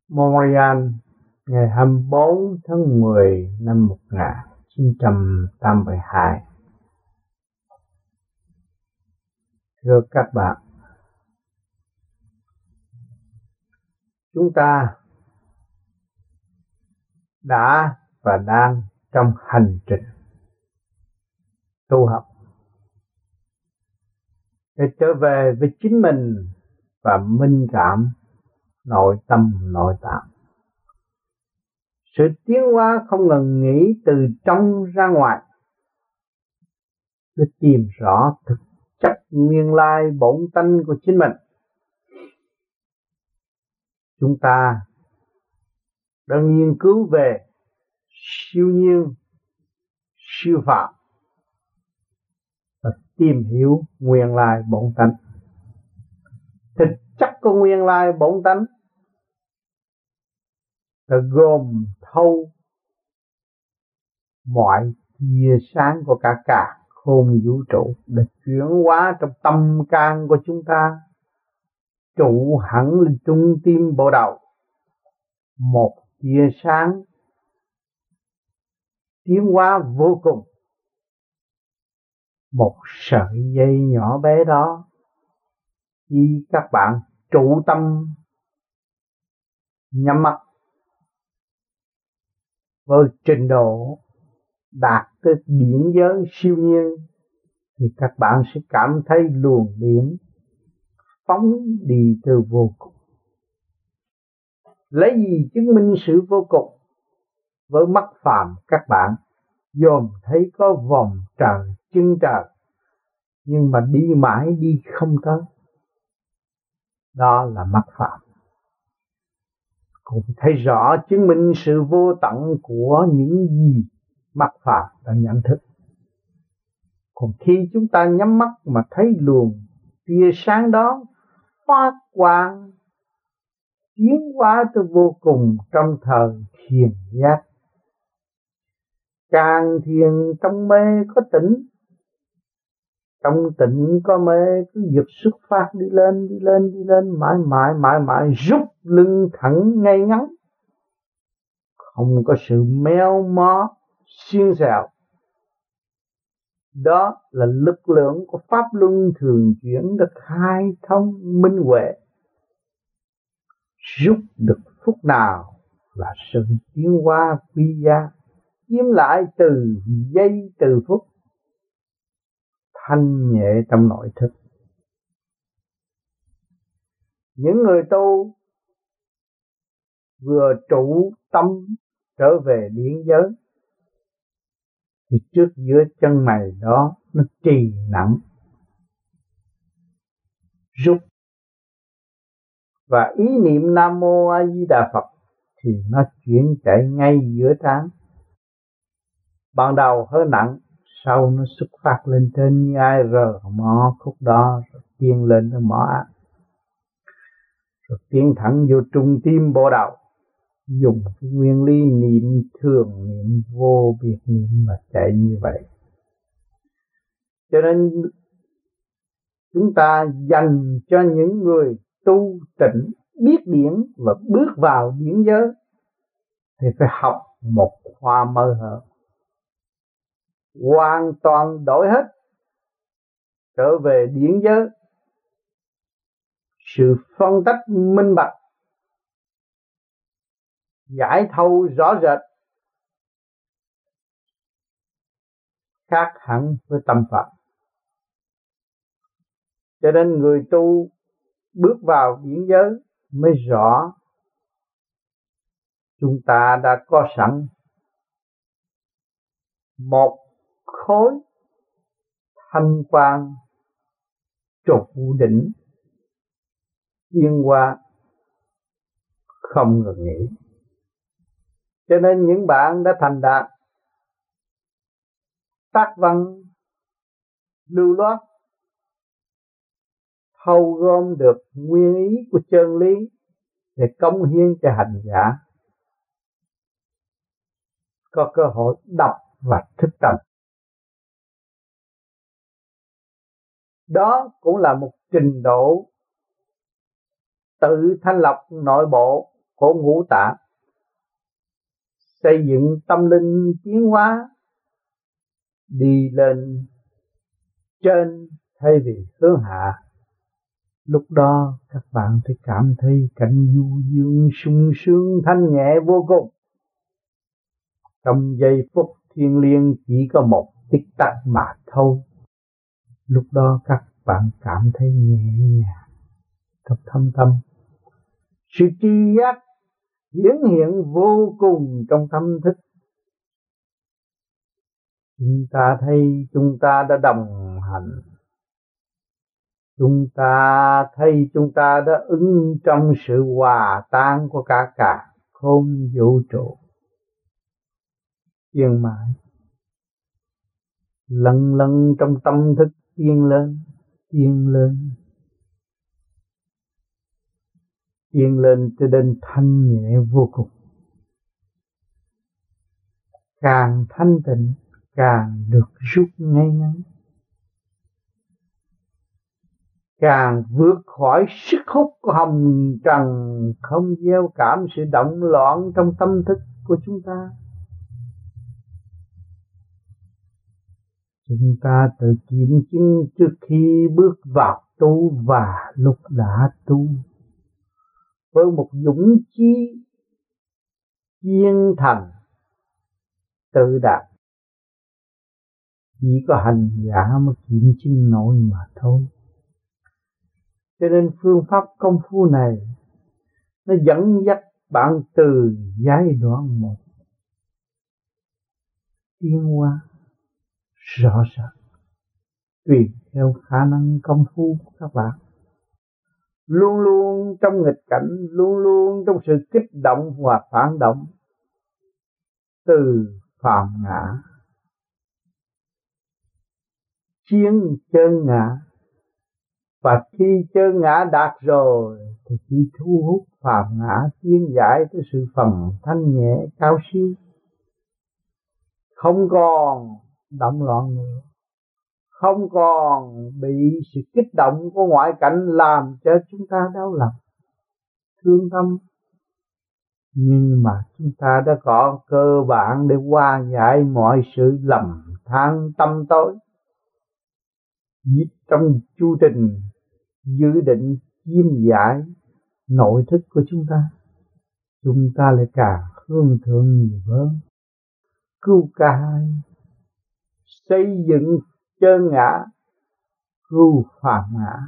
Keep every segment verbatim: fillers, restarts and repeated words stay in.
Montreal ngày hai mươi bốn tháng mười năm một nghìn chín trăm tám mươi hai. Thưa các bạn, chúng ta đã và đang trong hành trình tu học để trở về với chính mình và minh cảm nội tâm nội tạng. Sự tiến hóa không ngừng nghỉ từ trong ra ngoài để tìm rõ thực chất nguyên lai bổn tánh của chính mình. Chúng ta đã nghiên cứu về siêu nhiên, siêu phạm và tìm hiểu nguyên lai bổn tánh. Thực chất của nguyên lai bổn tánh là gồm thâu mọi tia sáng của cả cả khôn vũ trụ để chuyển hóa trong tâm can của chúng ta, trụ hẳn lên trung tim bộ đầu. Một tia sáng tiến hóa vô cùng, một sợi dây nhỏ bé đó. Khi các bạn trụ tâm nhắm mắt với trình độ đạt tới điển giới siêu nhiên thì các bạn sẽ cảm thấy luồng điển phóng đi từ vô cùng. Lấy gì chứng minh sự vô cùng? Với mắt phàm các bạn dòm thấy có vòng trời chân trời, nhưng mà đi mãi đi không tới. Đó là mắt phàm. Cũng thấy rõ chứng minh sự vô tận của những gì mắt phàm đã nhận thức. Còn khi chúng ta nhắm mắt mà thấy luồng tia sáng đó phát quang tiến hóa tới vô cùng trong thời thiền giác. Càng thiền trong mê có tỉnh, trong tỉnh có mê, cứ giật xuất phát đi lên, đi lên, đi lên, mãi mãi, mãi mãi, rút lưng thẳng ngay ngắn. Không có sự méo mó, xiên xẹo. Đó là lực lượng của Pháp Luân thường chuyển được khai thông minh huệ. Rút được phút nào là sự tiến hóa quý giá, chiếm lại từ giây từ phút, thanh nhẹ trong nội thức. Những người tu vừa trụ tâm trở về điển giới thì trước giữa chân mày đó nó trì nặng, rút và ý niệm Nam Mô A Di Đà Phật thì nó chuyển chạy ngay giữa trán. Ban đầu hơi nặng, sau nó xuất phát lên trên như ai rờ mỏ khúc đó, rồi tiến lên tới mỏ ác, rồi tiến thẳng vô trung tim bộ đầu, dùng cái nguyên lý niệm thường, niệm vô biệt niệm mà chạy như vậy. Cho nên chúng ta dành cho những người tu tịnh biết điển và bước vào điển giới thì phải học một khoa mơ hở, hoàn toàn đổi hết, trở về điển giới. Sự phân tách minh bạch, giải thâu rõ rệt, khác hẳn với tâm Phật. Cho nên người tu bước vào điển giới mới rõ chúng ta đã có sẵn một khối thanh quang trụ đỉnh tiến hóa không ngừng nghỉ. Cho nên những bạn đã thành đạt tác văn lưu loát, thâu gom được nguyên ý của chân lý để cống hiến cho hành giả có cơ hội đọc và thức tâm. Đó cũng là một trình độ tự thanh lọc nội bộ của ngũ tạng, xây dựng tâm linh tiến hóa, đi lên trên thay vì hướng hạ. Lúc đó các bạn sẽ cảm thấy cảnh du dương sung sướng thanh nhẹ vô cùng. Trong giây phút thiêng liêng chỉ có một tích tắc mà thôi. Lúc đó các bạn cảm thấy nhẹ nhàng, thật thâm tâm. Sự tri giác hiển hiện vô cùng trong tâm thức. Chúng ta thấy chúng ta đã đồng hành. Chúng ta thấy chúng ta đã ứng trong sự hòa tan của cả cả không vũ trụ. Tiên mãi lần lần trong tâm thức tiên lên, tiên lên, tiên lên cho đến thanh nhẹ vô cùng. Càng thanh tịnh càng được rút ngay ngắn, càng vượt khỏi sức hút của hồng trần, không gieo cảm sự động loạn trong tâm thức của chúng ta. Chúng ta tự kiểm chứng trước khi bước vào tu và lúc đã tu, với một dũng chí kiên thành tự đạt. Chỉ có hành giả mới kiểm chứng nổi mà thôi. Cho nên phương pháp công phu này nó dẫn dắt bạn từ giai đoạn một tiến hóa rõ ràng, tùy theo khả năng công phu của các bạn. Luôn luôn trong nghịch cảnh, luôn luôn trong sự kích động và phản động, từ phàm ngã chiến chân ngã. Và khi chân ngã đạt rồi thì chỉ thu hút phàm ngã tiến giải tới sự phần thanh nhẹ cao siêu, không còn động loạn nữa, không còn bị sự kích động của ngoại cảnh làm cho chúng ta đau lòng, thương tâm. Nhưng mà chúng ta đã có cơ bản để hóa giải mọi sự lầm than tâm tối. Trong chu trình dự định chiêm giải nội thức của chúng ta, chúng ta lại càng hướng thượng nhiều hơn, cứu cải, xây dựng chân ngã, cứu phàm ngã,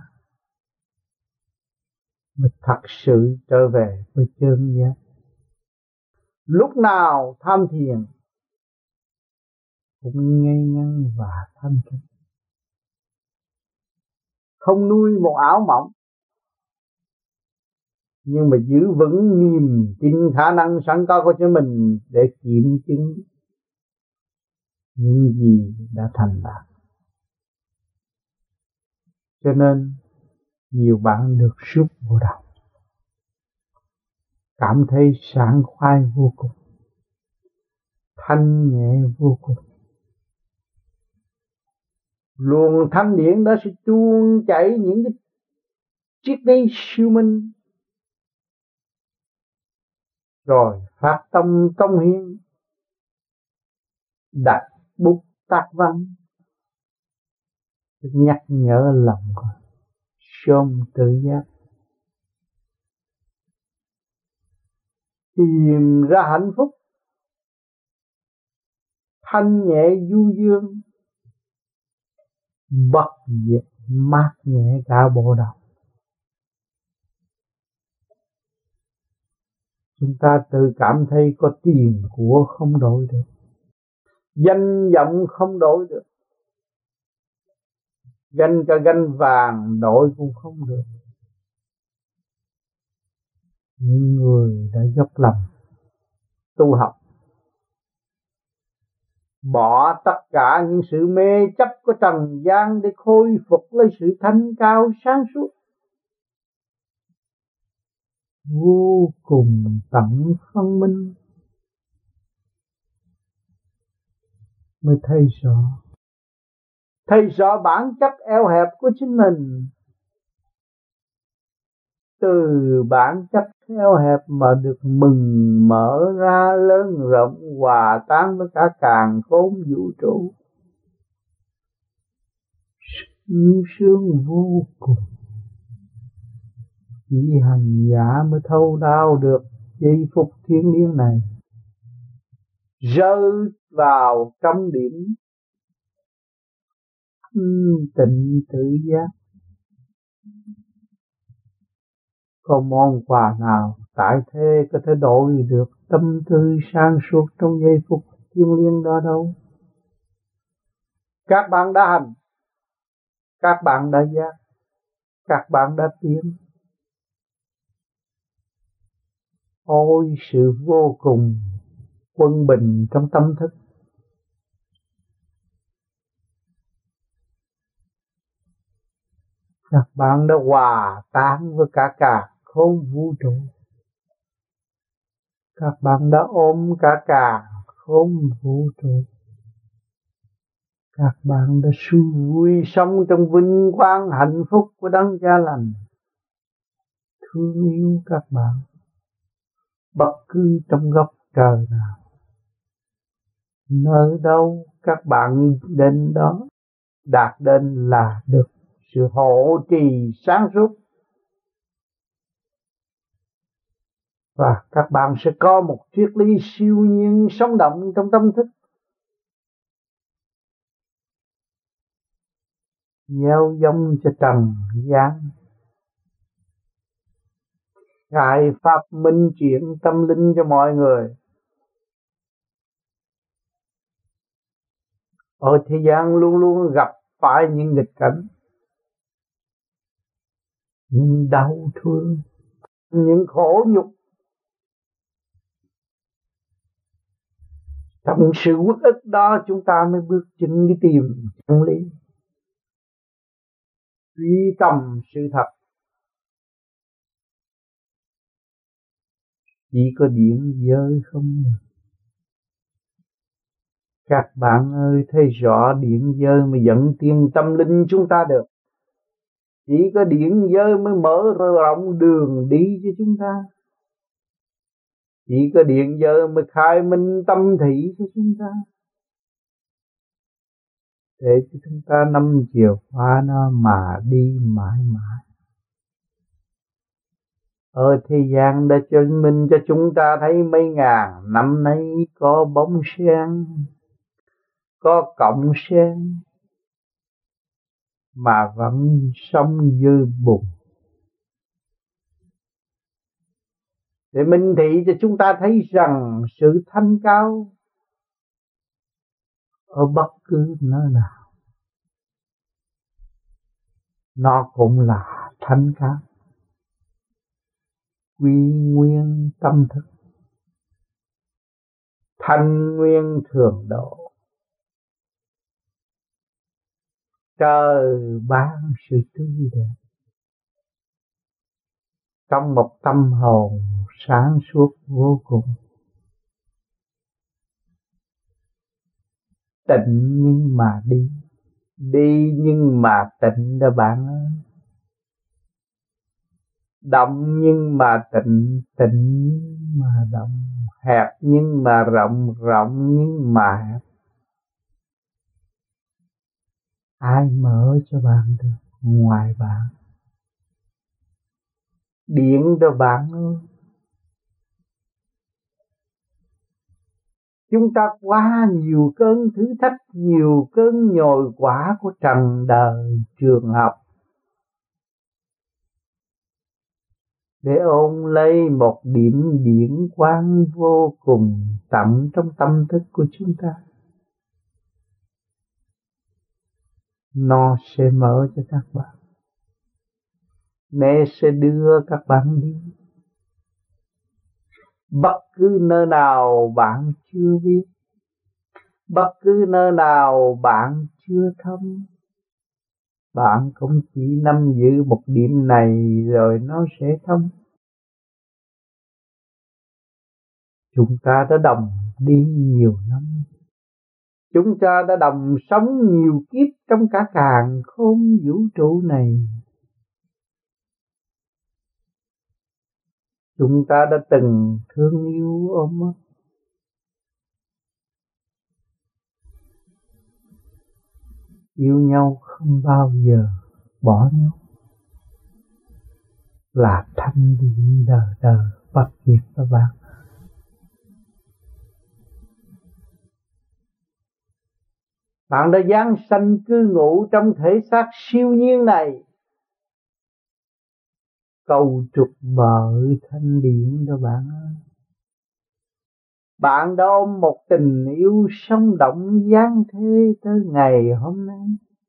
mới thật sự trở về với chân giác. Lúc nào tham thiền cũng ngay ngắn và thanh tịnh, không nuôi một ảo mộng, nhưng mà giữ vững niềm tin khả năng sẵn có của chính mình để kiểm chứng những gì đã thành đạt. Cho nên nhiều bạn được rút vô đầu, cảm thấy sảng khoái vô cùng, thanh nhẹ vô cùng. Luồng thanh điển đó sẽ tuôn chảy những cái triết lý siêu minh, rồi phát tâm công hiến, đặt bút tác văn, nhắc nhở lòng sớm tự giác, tìm ra hạnh phúc thanh nhẹ du dương, bất diệt mát nhẹ cả bộ đầu. Chúng ta tự cảm thấy có tiền của không đổi được, danh vọng không đổi được, ganh cả ganh vàng đổi cũng không được. Những người đã dốc lòng tu học, bỏ tất cả những sự mê chấp của trần gian để khôi phục lấy sự thanh cao sáng suốt, vô cùng tận phân minh, mới thấy rõ, thấy rõ bản chất eo hẹp của chính mình. từ bản chất eo hẹp mà được mừng mở ra lớn rộng, hòa tan với cả càn khôn vũ trụ, sung sướng vô cùng. Chỉ hành giả mới thâu đáo được giây phút thiêng liêng này, rơi vào trong điểm tịnh tự giác. Có món quà nào tại thế có thể đổi được tâm tư sáng suốt trong giây phút thiêng liêng đó đâu. Các bạn đã hành, các bạn đã giác, các bạn đã tiến. Ôi sự vô cùng quân bình trong tâm thức. Các bạn đã hòa tan với cả cả không vũ trụ. Các bạn đã ôm cả cả không vũ trụ. Các bạn đã vui sống trong vinh quang hạnh phúc của đấng Cha Lành. Thương yêu các bạn bất cứ trong góc trời nào, nơi đâu các bạn đến đó, đạt đến là được sự hộ trì sáng suốt. Và các bạn sẽ có một triết lý siêu nhiên sống động trong tâm thức, gieo giống cho trần gian, khai pháp minh chuyển tâm linh cho mọi người. Ở thế gian luôn luôn gặp phải những nghịch cảnh, những đau thương, những khổ nhục. Trong sự uất ức đó chúng ta mới bước chân đi tìm chân lý, truy tầm sự thật. Chỉ có điển giới không. Các bạn ơi, thấy rõ điển giới mới dẫn tiến tâm linh chúng ta được. Chỉ có điển giới mới mở rộng đường đi cho chúng ta. Chỉ có điển giới mới khai minh tâm thị cho chúng ta, để cho chúng ta nắm chìa khóa nó mà đi mãi mãi. Ở thế gian đã chứng minh cho chúng ta thấy mấy ngàn năm nay có bóng sen, có cọng sen mà vẫn sống dư bùn. Để minh thị cho chúng ta thấy rằng sự thanh cao ở bất cứ nơi nào nó cũng là thanh cao, quy nguyên tâm thức, thanh nguyên thường độ. Trời ban sự tươi đẹp trong một tâm hồn sáng suốt vô cùng. Tịnh nhưng mà đi, đi nhưng mà tịnh đó bạn ơi. Động nhưng mà tịnh, tịnh nhưng mà động. Hẹp nhưng mà rộng, rộng nhưng mà hẹp. Ai mở cho bạn được ngoài bạn? Điện đó bạn ơi. Chúng ta quá nhiều cơn thử thách, nhiều cơn nhồi quả của trần đời trường học, để ôm lấy một điểm điển quang vô cùng tận trong tâm thức của chúng ta. Nó sẽ mở cho các bạn, nó sẽ đưa các bạn đi bất cứ nơi nào bạn chưa biết, bất cứ nơi nào bạn chưa thâm. Bạn cũng chỉ nắm giữ một điểm này rồi nó sẽ thông. Chúng ta đã đồng đi nhiều năm, chúng ta đã đồng sống nhiều kiếp trong cả càn khôn vũ trụ này. Chúng ta đã từng thương yêu ôm ấp, yêu nhau không bao giờ bỏ nhau, là thanh điện đời đời bất diệt các bạn. Bạn đã giáng sanh cư ngụ trong thể xác siêu nhiên này, cầu trục bởi thanh điện đó bạn ơi. Bạn đã ôm một tình yêu sống động giáng thế tới ngày hôm nay.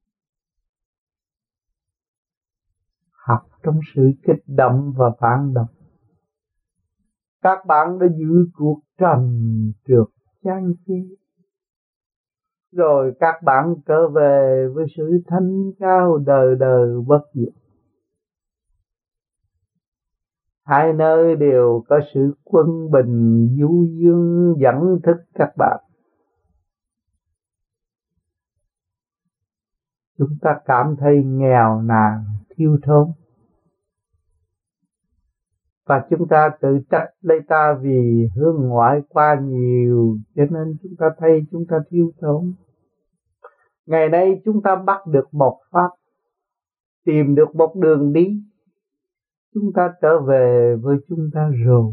Học trong sự kích động và phản động, các bạn đã giữ cuộc trầm trượt chán chê, rồi các bạn trở về với sự thanh cao đời đời bất diệt. Hai nơi đều có sự quân bình du dương dẫn thức các bạn. Chúng ta cảm thấy nghèo nàn, thiếu thốn, và chúng ta tự trách lấy ta vì hướng ngoại qua nhiều, cho nên chúng ta thấy chúng ta thiếu thốn. Ngày nay chúng ta bắt được một pháp, tìm được một đường đi, chúng ta trở về với chúng ta rồi.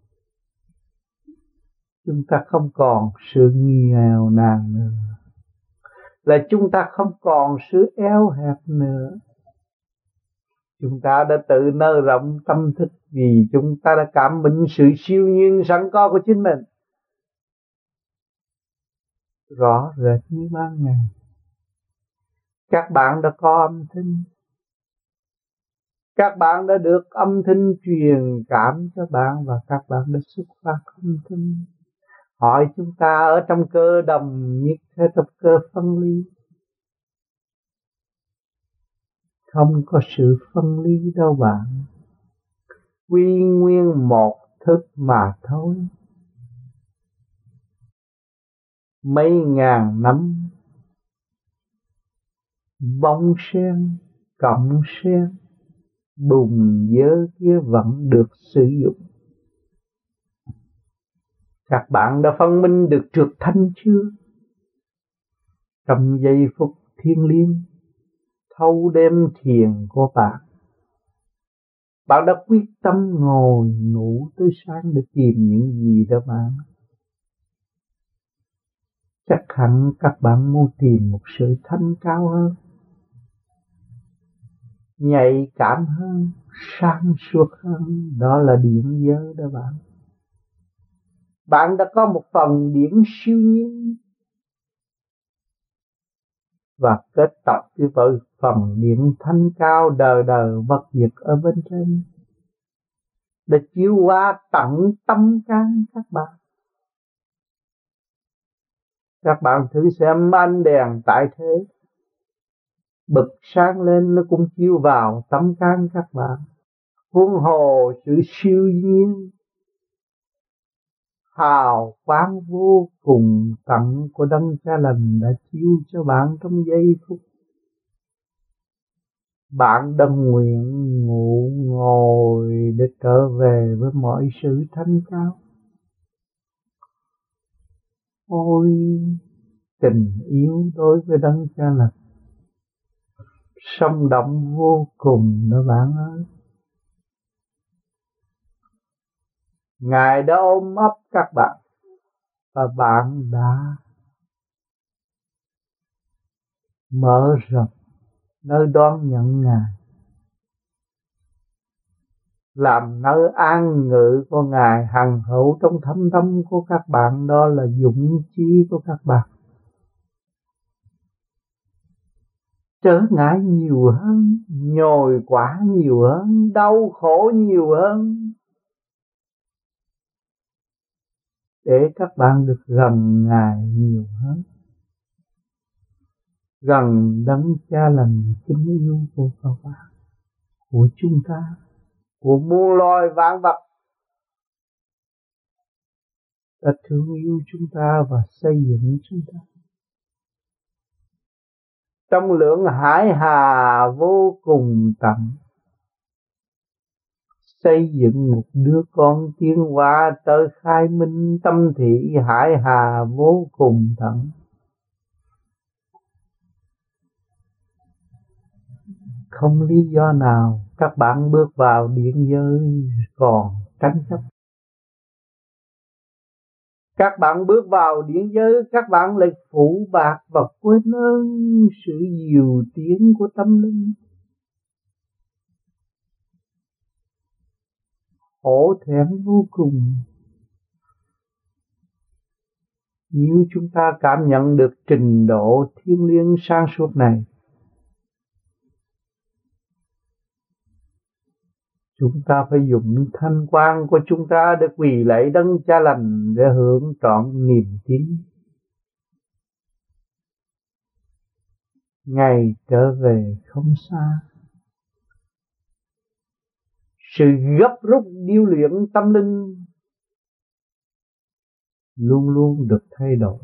Chúng ta không còn sự nghèo nàn nữa, là chúng ta không còn sự eo hẹp nữa. Chúng ta đã tự nới rộng tâm thức vì chúng ta đã cảm minh sự siêu nhiên sẵn có của chính mình. Rõ rệt như ban ngày. Các bạn đã có âm thanh. Các bạn đã được âm thanh truyền cảm cho bạn và các bạn đã xuất phát âm thanh. Hỏi chúng ta ở trong cơ đồng nhất hay trong cơ phân ly? Không có sự phân ly đâu bạn. Quy nguyên một thức mà thôi. Mấy ngàn năm bông sen, cọng sen, bùn dơ kia vẫn được sử dụng. Các bạn đã phân minh được trượt thanh chưa? Trong giây phút thiêng liêng thâu đêm thiền của bạn, bạn đã quyết tâm ngồi ngủ tới sáng để tìm những gì đó bạn. Chắc hẳn các bạn muốn tìm một sự thanh cao hơn, nhạy cảm hơn, sáng suốt hơn. Đó là điển giới đó bạn. Bạn đã có một phần điển siêu nhiên và kết tập với phần điển thanh cao đời đời bất diệt ở bên trên, để chiếu qua tận tâm can các bạn. Các bạn thử xem ánh đèn tại thế bật sáng lên, nó cũng chiếu vào tâm can các bạn. Huống hồ sự siêu nhiên hào quang vô cùng tận của Đấng Cha Lành đã chiếu cho bạn trong giây phút. Bạn đã nguyện ngủ ngồi để trở về với mọi sự thanh cao. Ôi, tình yêu đối với Đấng Cha Lành sống động vô cùng đó bạn ơi. Ngài đã ôm ấp các bạn và bạn đã mở rộng nơi đón nhận Ngài, làm nơi an ngự của Ngài hằng hữu trong thâm tâm của các bạn. Đó là dũng chí của các bạn. Trở ngại nhiều hơn, nhồi quả nhiều hơn, đau khổ nhiều hơn, để các bạn được gần Ngài nhiều hơn, gần Đấng Cha Lành kính yêu của các bạn, của chúng ta, của muôn loài vạn vật đã thương yêu chúng ta và xây dựng chúng ta. Trong lượng hải hà vô cùng tận, xây dựng một đứa con tiến hóa tới khai minh tâm thị hải hà vô cùng tận. Không lý do nào các bạn bước vào điện giới còn tranh chấp. Các bạn bước vào điện giới, các bạn lại phụ bạc và quên ơn sự dìu tiến của tâm linh. Hổ thẹn vô cùng. Nếu chúng ta cảm nhận được trình độ thiêng liêng sáng suốt này, chúng ta phải dùng thanh quan của chúng ta để quỳ lạy đấng cha lành để hưởng trọn niềm tin. Ngày trở về không xa. Sự gấp rút điêu luyện tâm linh luôn luôn được thay đổi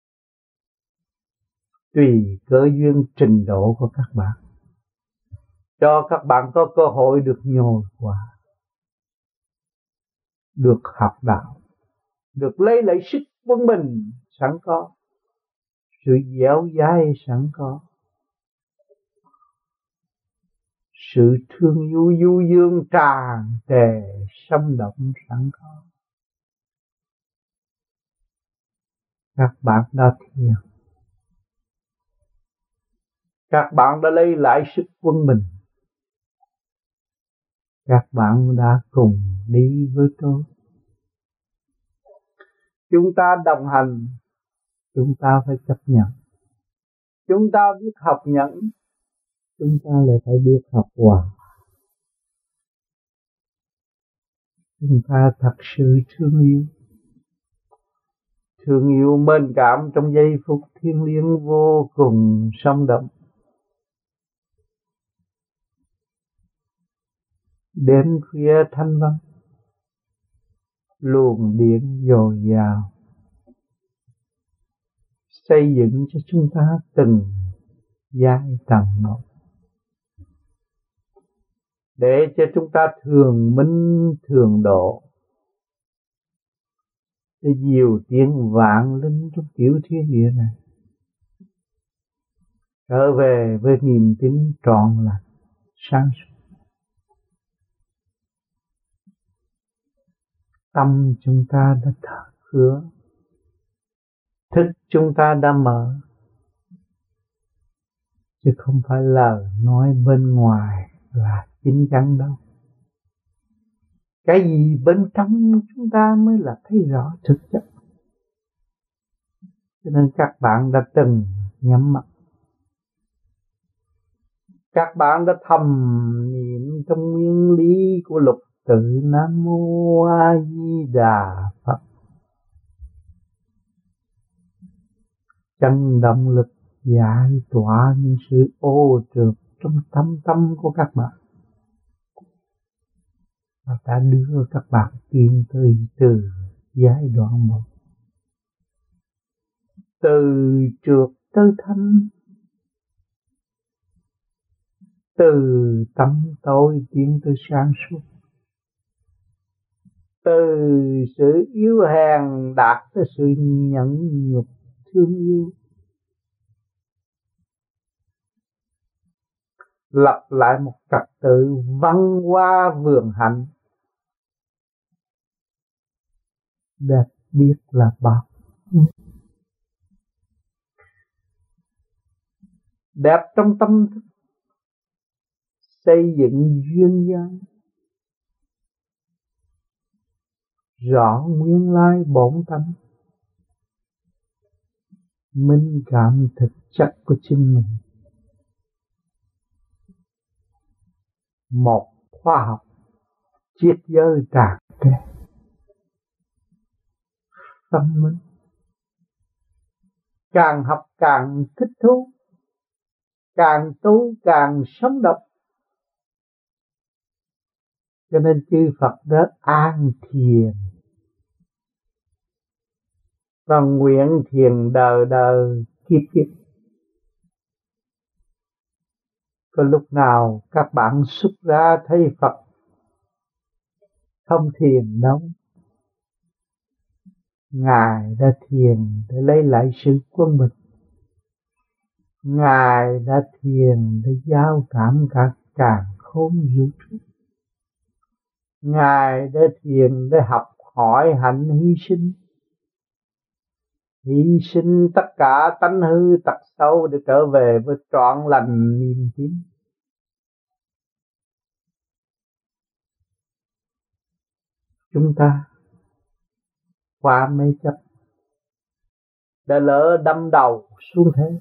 tùy cơ duyên trình độ của các bạn, cho các bạn có cơ hội được nhồi qua, được học đạo, được lấy lại sức quân mình sẵn có, sự dẻo dai sẵn có, sự thương yêu du dương tràn trề sống động sẵn có. Các bạn đã thiền, các bạn đã lấy lại sức quân mình, các bạn đã cùng đi với tôi. Chúng ta đồng hành, chúng ta phải chấp nhận. Chúng ta biết học nhẫn, chúng ta lại phải biết học hòa. Chúng ta thật sự thương yêu, thương yêu mến cảm trong giây phút thiêng liêng vô cùng sống động. Đêm khuya thanh vắng, luồng điện dồi dào, xây dựng cho chúng ta từng giai tầng một, để cho chúng ta thường minh thường độ, để diều tiếng vạn linh trong tiểu thiên địa này trở về với niềm tin trọn lành sáng suốt. Tâm chúng ta đã thở hứa, thức chúng ta đã mở, chứ không phải lời nói bên ngoài là chính chắn đâu. Cái gì bên trong chúng ta mới là thấy rõ thực chất. Cho nên các bạn đã từng nhắm mắt, các bạn đã thầm niệm trong nguyên lý của lục tự Nam Mô A Di Đà Phật. Chân động lực giải tỏa những sự ô trượt trong tâm tâm của các bạn, và đã đưa các bạn tiến tới từ giai đoạn một, từ trượt tới thanh, từ tâm tối tiến tới sáng suốt, từ sự yếu hèn đạt tới sự nhẫn nhục thương yêu. Lập lại một trật tự văn hoa vườn hạnh, đẹp biết là bao. Đẹp trong tâm thức, xây dựng duyên dáng, rõ nguyên lai bổn tánh, minh cảm thực chất của chính mình. Một khoa học triết giới tràn trề, tâm minh, càng học càng thích thú, càng tu càng sống động. Cho nên chư Phật đã an thiền và nguyện thiền đời đời kiếp kiếp. Có lúc nào các bạn xuất ra thấy Phật không thiền đâu. Ngài đã thiền để lấy lại sự quân bình. Ngài đã thiền để giao cảm cả càn khôn vũ trụ. Ngài đã thiền để học hỏi hạnh hy sinh. Hy sinh tất cả tánh hư tật xấu để trở về với trọn lành niềm tin. Chúng ta qua mê chấp đã lỡ đâm đầu xuống thế.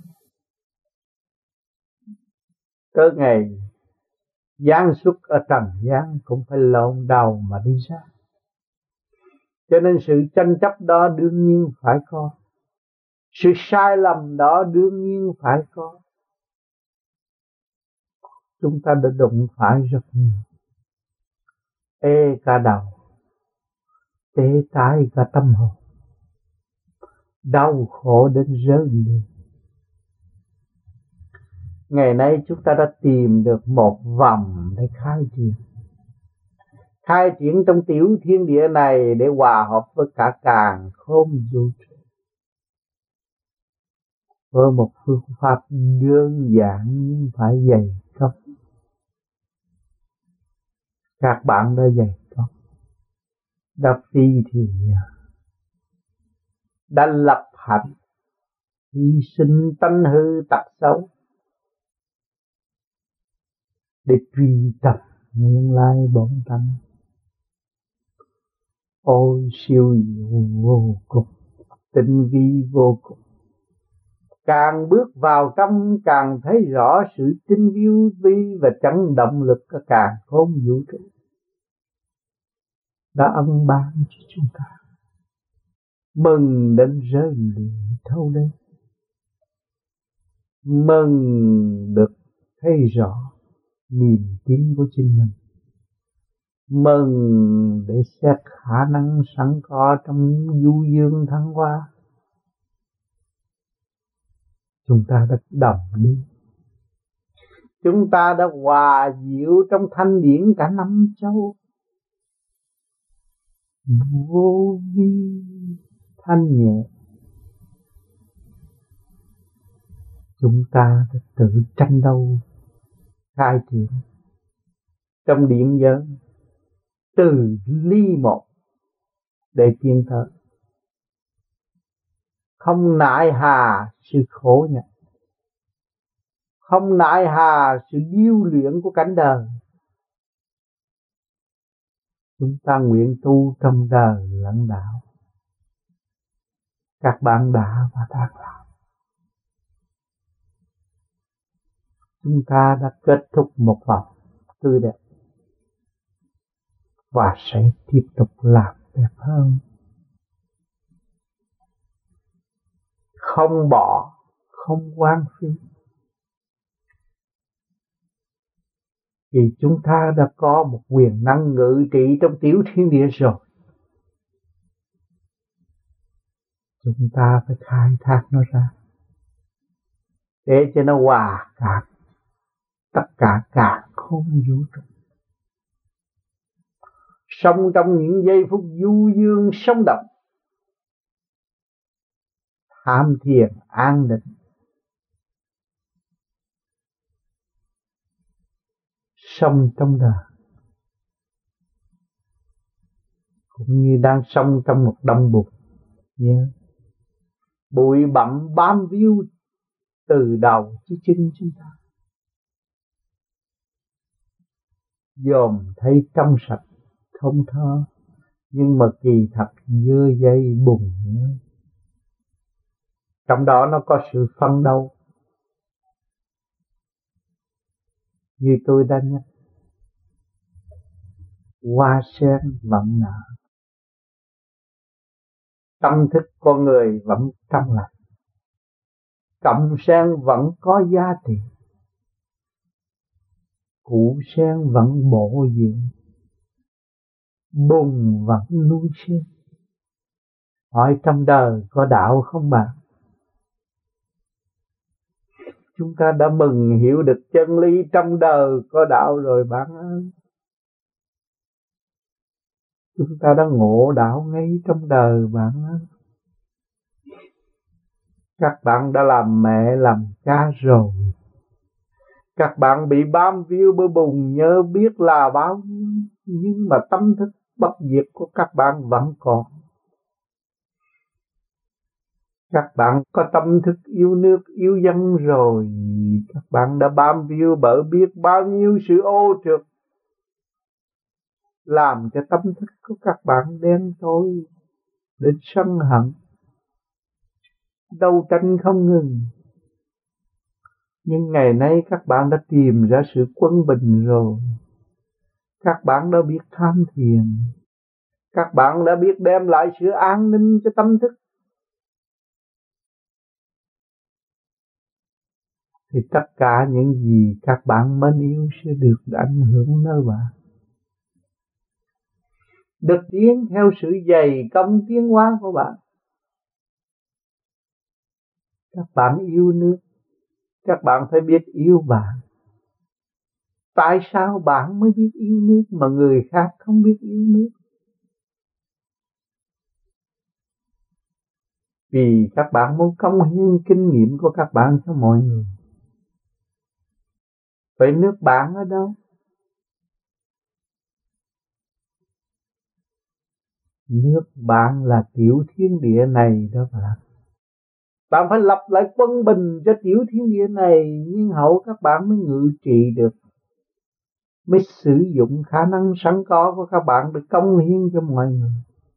Tới ngày giáng xuất ở trần gian cũng phải lộn đầu mà đi ra. Cho nên sự tranh chấp đó đương nhiên phải có. Sự sai lầm đó đương nhiên phải có. Chúng ta đã đụng phải rất nhiều. Ê cả đầu, tê tái cả tâm hồn, đau khổ đến rơi lệ. Ngày nay chúng ta đã tìm được một vòng để khai triển. Khai triển trong tiểu thiên địa này để hòa hợp với cả càn khôn vũ trụ. Với một phương pháp đơn giản nhưng phải dày công. Các bạn đã dày công, đã phi thì đã lập hạnh, hy sinh tánh hư tật xấu để truy tập nguyên lai bổn tánh. Ôi siêu diệu vô cùng, tinh vi vô cùng. Càng bước vào trong càng thấy rõ sự tinh vi và chấn động lực của càn khôn vũ trụ đã ân ban cho chúng ta. Mừng đến rơi lệ thâu lên. Mừng được thấy rõ niềm tin của chính mình. Mừng để xét khả năng sẵn có trong du dương thăng hoa. Chúng ta đã đồng đi. Chúng ta đã hòa diệu trong thanh điển cả năm châu. Vô vi thanh nhẹ. Chúng ta đã tự tranh đấu khai triển trong điện giới từ ly một để tiến tới. Không nại hà sự khổ nhọc, không nại hà sự điêu luyện của cảnh đời. Chúng ta nguyện tu trong đời lẫn đạo. Các bạn đã và đang làm. Chúng ta đã kết thúc một vòng tươi đẹp và sẽ tiếp tục làm đẹp hơn. Không bỏ, không hoang phí. Vì chúng ta đã có một quyền năng ngự trị trong tiểu thiên địa rồi. Chúng ta phải khai thác nó ra để cho nó hòa cả tất cả cả không vũ trụ. Sống trong những giây phút du dương sống động, tham thiền an định, sống trong đời cũng như đang sống trong một đống bụi. Nhớ bụi bặm bám víu từ đầu chí chân chúng ta, dòm thấy trong sạch không thơ, nhưng mà kỳ thật dơ dây bùn nhơ. Trong đó nó có sự phân đấu. Như tôi đã nhắc, hoa sen vẫn nở, tâm thức con người vẫn trong lành, cọng sen vẫn có giá trị, củ sen vẫn bổ dưỡng, bùn vẫn nuôi sinh. Hỏi trong đời có đạo không bạn? Chúng ta đã mừng hiểu được chân lý trong đời có đạo rồi bạn ơi. Chúng ta đã ngộ đạo ngay trong đời bạn đó. Các bạn đã làm mẹ làm cha rồi. Các bạn bị bám víu bởi bùn nhơ biết là bao nhiêu, nhưng mà tâm thức bất diệt của các bạn vẫn còn. Các bạn có tâm thức yêu nước yêu dân rồi. Các bạn đã bám víu bởi biết bao nhiêu sự ô trượt, làm cho tâm thức của các bạn đen tối đến sân hận, đấu tranh không ngừng. Nhưng ngày nay các bạn đã tìm ra sự quân bình rồi. Các bạn đã biết tham thiền. Các bạn đã biết đem lại sự an ninh cho tâm thức. Thì tất cả những gì các bạn mến yêu sẽ được ảnh hưởng nơi bạn. Được tiến theo sự dày công tiến hóa của bạn. Các bạn yêu nước. Các bạn phải biết yêu bạn. Tại sao bạn mới biết yêu nước mà người khác không biết yêu nước? Vì các bạn muốn cống hiến kinh nghiệm của các bạn cho mọi người. Vậy nước bạn ở đâu? Nước bạn là tiểu thiên địa này đó bạn. Bạn phải lập lại quân bình cho tiểu thiên địa này, nhưng hậu các bạn mới ngự trị được, mới sử dụng khả năng sẵn có của các bạn để cống hiến cho mọi người.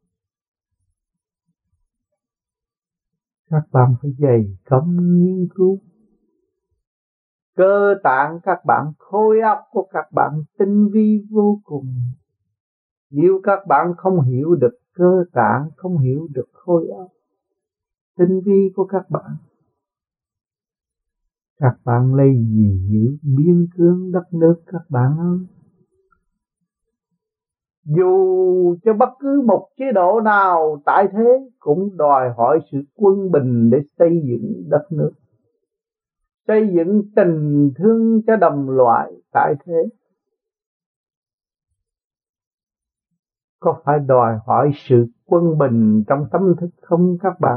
Các bạn phải dày công nghiên cứu. Cơ tạng các bạn, khối óc của các bạn tinh vi vô cùng. Nếu các bạn không hiểu được cơ tạng, không hiểu được khối óc tinh vi của các bạn, các bạn lấy gì giữ biên cương đất nước các bạn ơi? Dù cho bất cứ một chế độ nào tại thế cũng đòi hỏi sự quân bình để xây dựng đất nước, xây dựng tình thương cho đồng loại tại thế. Có phải đòi hỏi sự quân bình trong tâm thức không các bạn?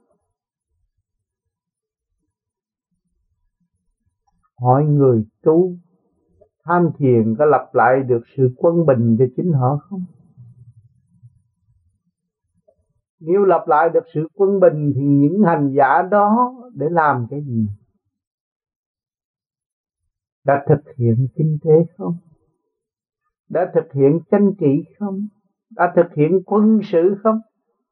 Hỏi người tu tham thiền có lập lại được sự quân bình cho chính họ không? Nếu lập lại được sự quân bình thì những hành giả đó để làm cái gì? Đã thực hiện kinh tế không? Đã thực hiện chánh trị không? Đã thực hiện quân sự không?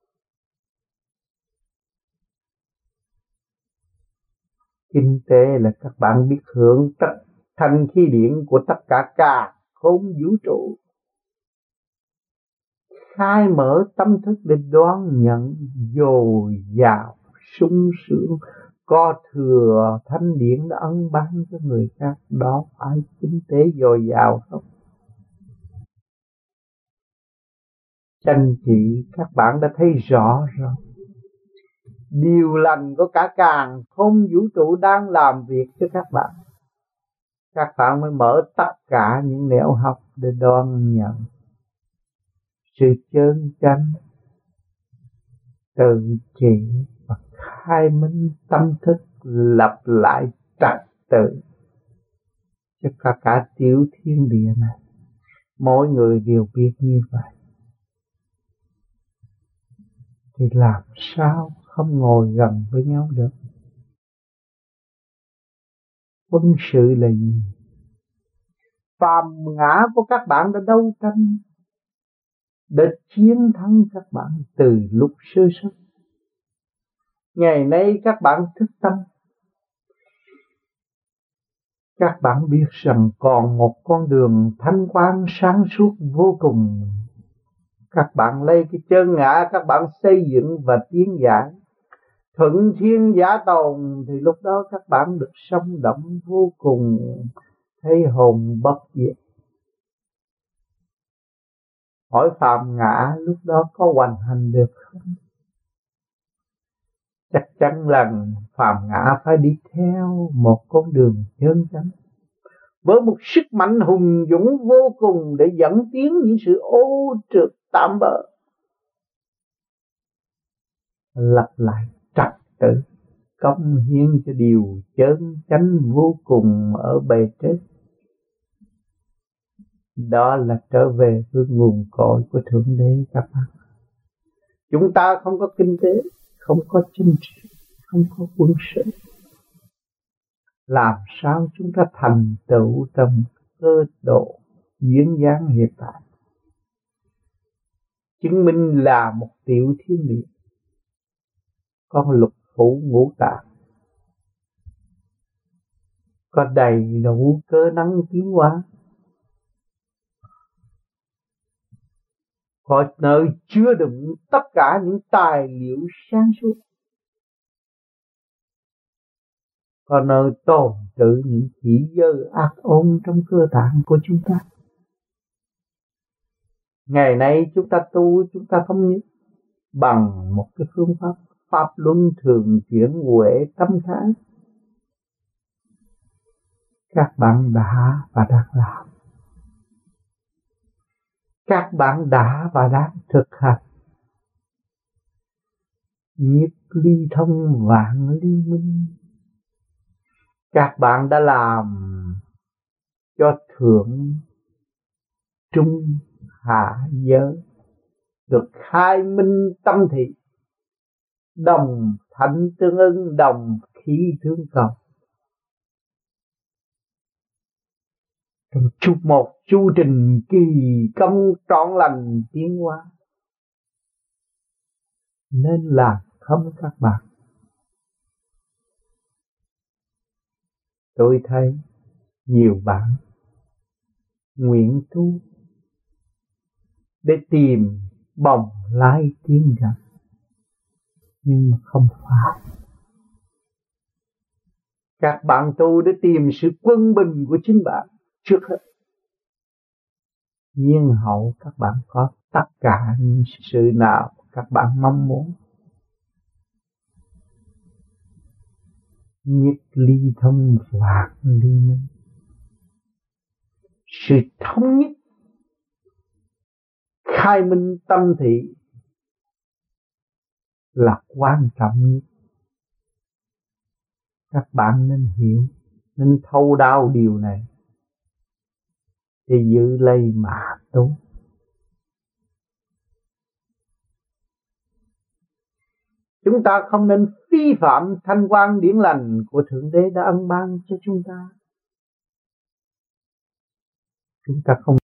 Kinh tế là các bạn biết hưởng tất thanh khí điển của tất cả cả khôn vũ trụ. Khai mở tâm thức để đoán nhận dồi dào sung sướng, có thừa thanh điển đã ân ban cho người khác. Đó phải kinh tế dồi dào không? Chánh trị các bạn đã thấy rõ rồi. Điều lành của cả càn khôn vũ trụ đang làm việc cho các bạn. Các bạn mới mở tất cả những nẻo học để đoan nhận sự chân chánh, tự trị và khai minh tâm thức, lập lại trật tự cho cả cả tiểu thiên địa này. Mỗi người đều biết như vậy thì làm sao không ngồi gần với nhau được? Quân sự là gì? Phàm ngã của các bạn đã đấu tranh để chiến thắng các bạn từ lúc sơ xuất. Ngày nay các bạn thức tâm, các bạn biết rằng còn một con đường thanh quan sáng suốt vô cùng. Các bạn lấy cái chân ngã các bạn xây dựng và tiến giải, thuận thiên giả tồn, thì lúc đó các bạn được sống động vô cùng, thấy hồn bất diệt. Hỏi phàm ngã lúc đó có hoành hành được không? Chắc chắn là phàm ngã phải đi theo một con đường chân chánh, với một sức mạnh hùng dũng vô cùng để dẫn tiến những sự ô trượt tạm bỡ, lập lại trật tự, cống hiến cho điều chơn chánh vô cùng ở bề trên. Đó là trở về với nguồn cội của Thượng Đế các bạn. Chúng ta không có kinh tế, không có chính trị, không có quân sự, làm sao chúng ta thành tựu trong cơ độ duyên dáng hiện tại? Chứng minh là một tiểu thiên địa, có lục phủ ngũ tạng, có đầy đủ cơ năng tiến hóa, có nơi chứa đựng tất cả những tài liệu sáng suốt, có nơi tồn trữ những chỉ dơ ác ôn trong cơ tạng của chúng ta. Ngày nay chúng ta tu, chúng ta thống nhất bằng một cái phương pháp pháp luân thường chuyển huệ tâm thái. Các bạn đã và đang làm, các bạn đã và đang thực hành, nhất ly thông vạn ly minh. Các bạn đã làm cho thượng trung hạ giới được khai minh tâm thị, đồng thanh tương ưng, đồng khí thương cầu. Trong chút một chu trình kỳ công trọn lành tiến hóa, nên làm không các bạn. Tôi thấy nhiều bạn nguyện tu để tìm bồng lai tiên gặp, nhưng mà không phải. Các bạn tu để tìm sự quân bình của chính bạn trước hết. Nhiên hậu các bạn có tất cả những sự nào các bạn mong muốn. Nhất ly thông vạn ly minh. Sự thống nhất khai minh tâm thị là quan trọng nhất. Các bạn nên hiểu, nên thấu đáo điều này để giữ lấy mà tu. Chúng ta không nên vi phạm thanh quan điển lành của Thượng Đế đã ân ban cho chúng ta. Chúng ta không